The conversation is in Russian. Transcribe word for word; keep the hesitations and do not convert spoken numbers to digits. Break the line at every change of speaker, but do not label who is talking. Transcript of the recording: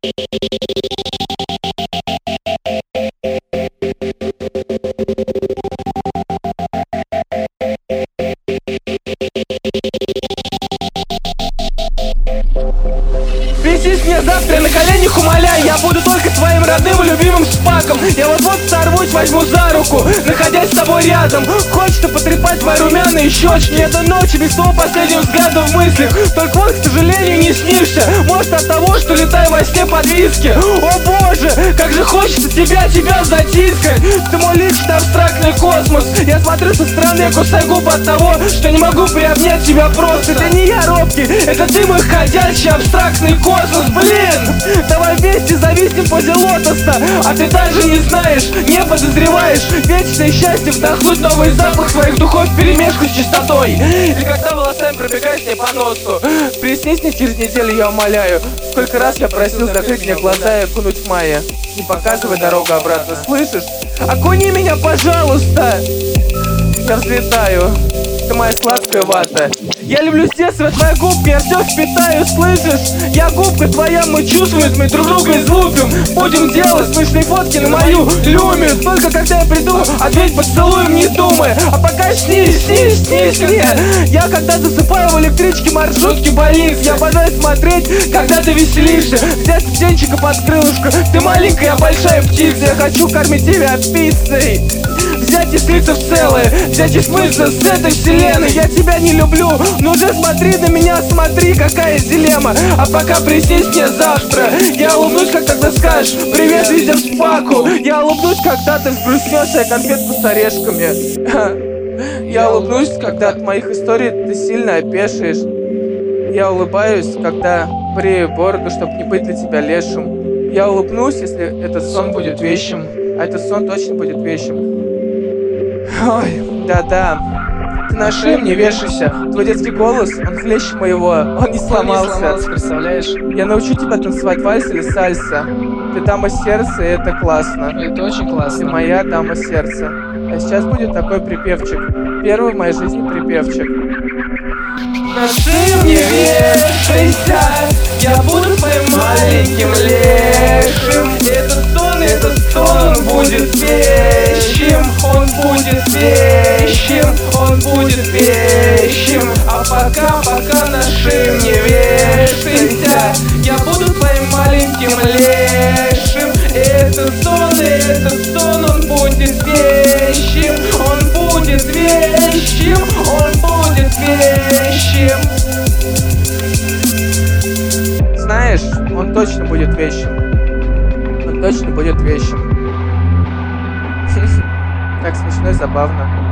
Приснись мне завтра, на коленях умоляй, я буду только твоим родным и любимым шпаком. Я вот-вот сорвусь, возьму за руку, находясь с тобой рядом. Хочется потрепать твои румяные щечки. Эта ночь без того последнего взгляда в мыслях. Только вот, к сожалению, не снишься. Может, от того, что летаю во сне под виски. О боже, как же хочется тебя, тебя затискать. Ты мой личный абстрактный космос. Я смотрю со стороны, я кусаю губы от того, что не могу приобнять тебя просто. Это не я робкий, это ты мой ходячий абстрактный космос. Блин, давай вместе зависнем позе лотоса. А ты даже не знаешь, не подозреваешь. Вечное счастье вдохнуть новый запах своих духов вперемешку с чистотой. Или когда волосами пробегаешь мне по носу. Приснись мне через неделю, я умоляю. Сколько раз я просил закрыть мне глаза и окунуть в мае. Не показывай дорогу обратно, слышишь? Окуни меня, пожалуйста. Я взлетаю, ты моя сладкая вата. Я люблю с детства твои губки, я все впитаю, слышишь? Я губка твоя, мы чувствуем, мы друг друга излупим. Будем делать смешные фотки на мою люмию. Только когда я приду, ответь поцелуем, не думай. А пока снись, снись, снись мне. Я когда засыпаю в электричке, маршрутке, больниц. Я обожаю смотреть, когда ты веселишься. Взять птенчика под крылышко. Ты маленькая, я большая птица. Я хочу кормить тебя пиццей. Взять и слиться в целое, взять и смыться с этой вселенной. Я тебя не люблю, но уже смотри на меня, смотри, какая дилемма. А пока приснись мне завтра, я улыбнусь, как тогда скажешь привет, видя шпаку. Я улыбнусь, когда ты взгрустнешь, а конфетку с орешками. Я улыбнусь, когда от моих историй ты сильно опешишь. Я улыбаюсь, когда брею бороду, чтобы не быть для тебя лешим. Я улыбнусь, если этот сон будет вещим. А этот сон точно будет вещим. Ой, да-да, ты на шее мне вешайся. Твой детский голос, он хлеще моего, он не сломался.
Он не сломался, представляешь?
Я научу тебя танцевать вальс или сальса. Ты дама сердца, и это классно.
Это очень классно.
Ты моя дама сердца. А сейчас будет такой припевчик. Первый в моей жизни припевчик. На шее мне вешайся, я буду твоим маленьким лешим. Этот сон, этот сон, он будет вещим. Он будет вещим, он будет вещим. А пока, пока на шее мне вешайся, я буду твоим маленьким лешим. Этот сон, этот сон, он будет вещим. Он будет вещим, он будет вещим. Знаешь, он точно будет вещим. Он точно будет вещим. Так смешно и забавно.